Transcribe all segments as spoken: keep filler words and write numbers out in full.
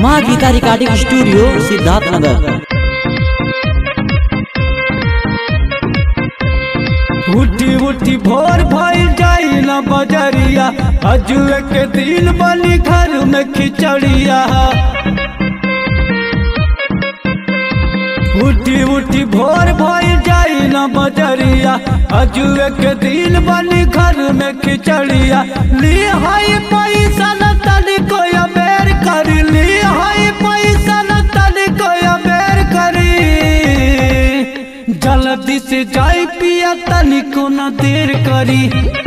माँ Geeta recording studio Siddharth Nagar. उठी उठी भोर भइल जाई न बजरिया, अजुए के दिन बनी घर में खिचड़िया। उठी उठी भोर भइल जाई न बजरिया, अजुए के दिन बनी घर में खिचड़िया। ली हाई पैसा न तनी कोई बेर करी, ली हाई पैसा न तनी कोई बेर करी। जल्दी से जाई पिया तनी को न देर करी।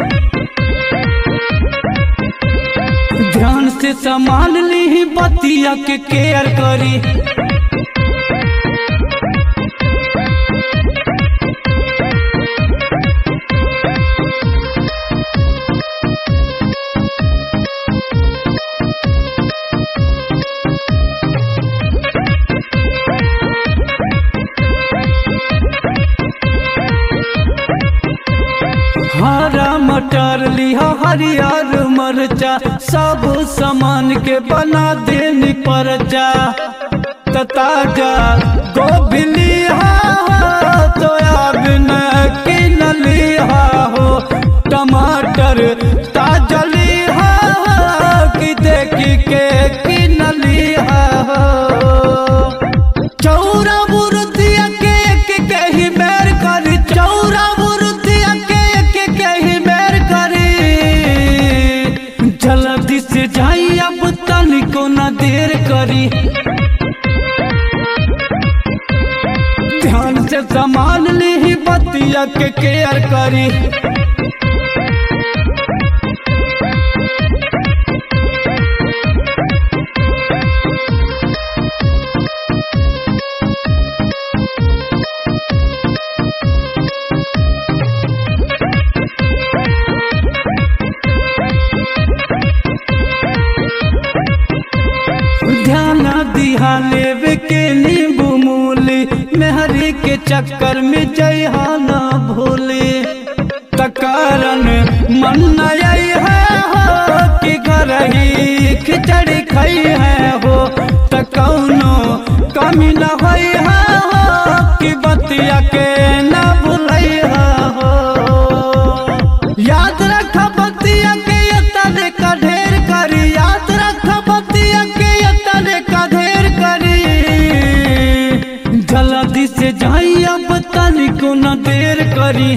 ध्यान से संभाल ली बतिया के केयर करी। हरा मटर लिहा हरियर मरचा, सब सामान के बना देनी परचा। ताजा गोभी लिहा सोयाबीन किन लिहा हो, टमाटर ताजा लिहा कि देखी के किन लिहा हो। चौरा बुरुतिया के के कही मेर करी, चौरा बुरुतिया के के कही मेर करी। जल्दी से जाई अब तनिको न देर करी। ध्यान से संभाल ली बतिया के केयर करी। ध्यान दिहा लेवे के नींबू मूली, मेहरी के चक्कर में जइहा न भूली। तकारन मन नई है हो कि घर ही खिचड़ी खाई है हो। तकौनो कमी न होई है हो कि बतिया के न भूलई है हो। याद रख बतिया के तने का ढेर करी, याद रख बतिया के तने का ढेर करी। जल्दी से जाई अब तनिको न देर करी।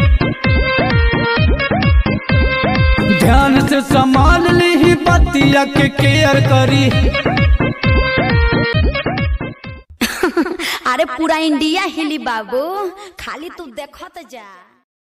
ध्यान से संभाल ली बतिया के केयर करी। अरे पूरा इंडिया हिली बाबू, खाली तू देखत जा।